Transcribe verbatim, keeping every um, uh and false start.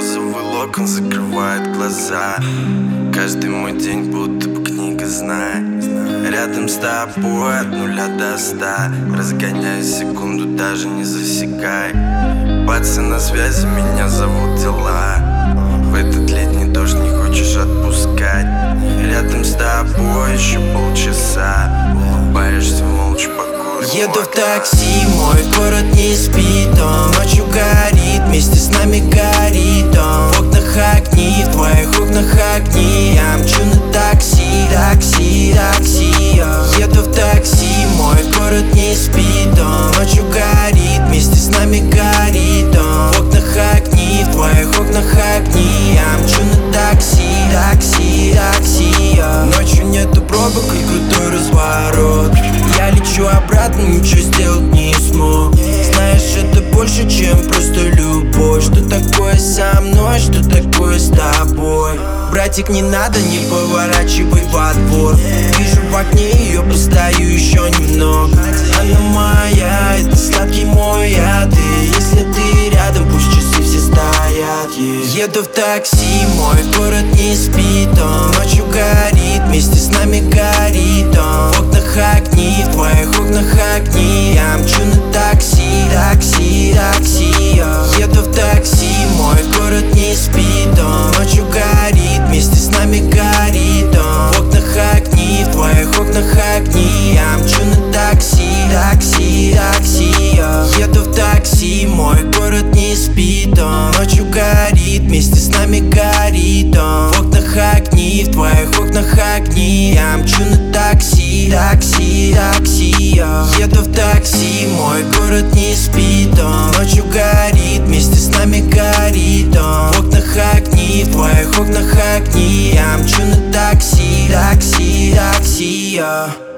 розовый локон закрывает глаза. Каждый мой день будто бы книга знает. Рядом с тобой от нуля до ста. Разгоняю секунду, даже не засекай. Пацан на связи, меня зовут дела. В этот летний дождь не хочешь отпускать. Рядом с тобой еще полчаса. Улыбаешься молча, покурим. Еду в такси, мой город не спит. Он ночью горит, вместе с нами горит он. В окнах огни, в твоих окнах огни. Я мчу на такси, такси, такси. Еду в такси, мой город не спит. Он ночью горит, вместе с нами горит он. В окнах огни, в твоих окнах огни. Я мчу на такси, такси, такси. Ночью нету пробок и крутой разворот. Я лечу обратно, ничего сделать не смог. Знаешь, это больше, чем просто любовь. Что такое со мной, что такое с тобой? Братик, не надо, не поворачивай во двор. Вижу в окне ее, постою еще немного. Она моя, это сладкий мой яд. И если ты рядом, пусть часы все стоят, yeah. Еду в такси, мой город не спит. Он ночью горит, вместе с нами горит он. В окнах огни, в твоих окнах огни. Я мчу на такси, такси, такси. Еду в такси, мой город не спит. Он ночью горит, вместе с нами горит он. В окнах огни, в твоих окнах огни. Я мчу на такси, такси, такси. Еду в такси, мой город не спит. Он ночью горит, вместе с нами горит он. В окнах огни, в твоих окнах огни. Я мчу на такси, такси, такси. Еду в такси, мой город не спит. Он ночью горит, вместе с нами горит он. В окнах огни, в твоих окнах огни. Я мчу на такси, такси, такси.